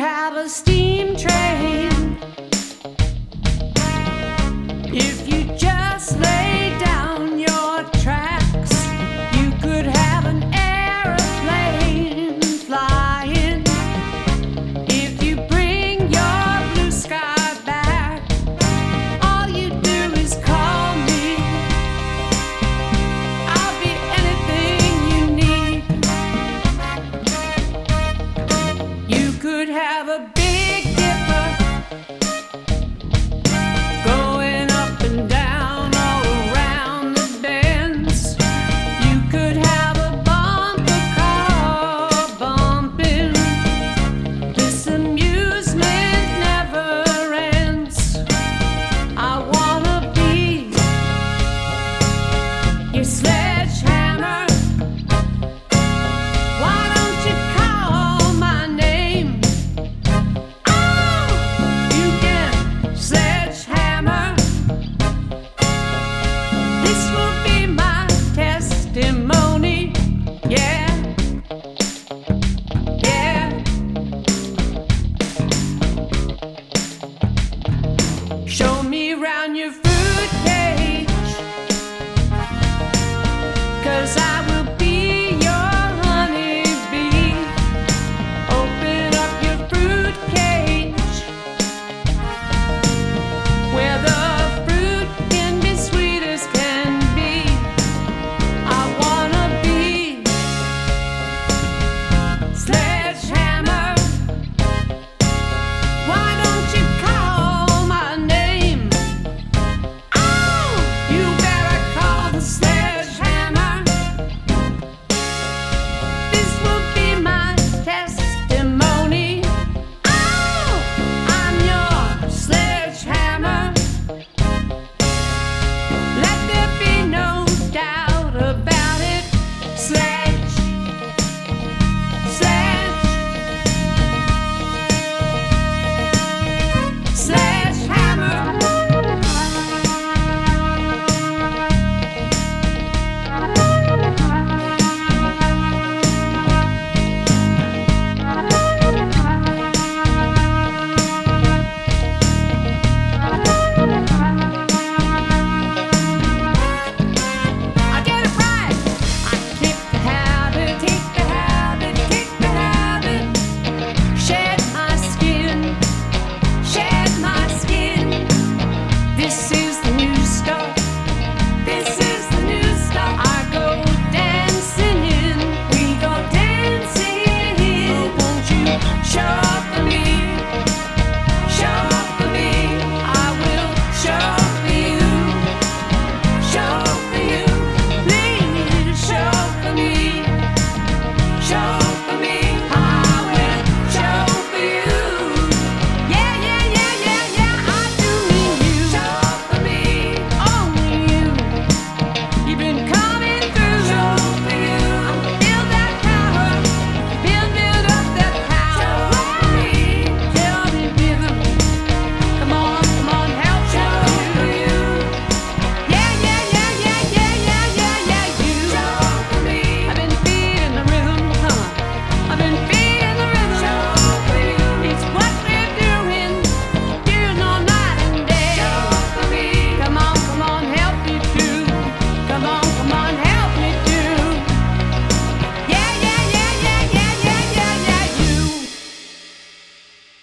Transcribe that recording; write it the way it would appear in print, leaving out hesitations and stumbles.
have a steam train if you just lay down your tracks. You could have an aeroplane flying if you bring your blue sky back. All you do is call me. I'll be anything you need. You could have a Big Dipper going up and down all around the bends. You could have a bumper car bumping. This amusement never ends. I wanna be your sledgehammer. Why don't you call my name? Oh, you can sledgehammer. This will be my testimony. Yeah, yeah.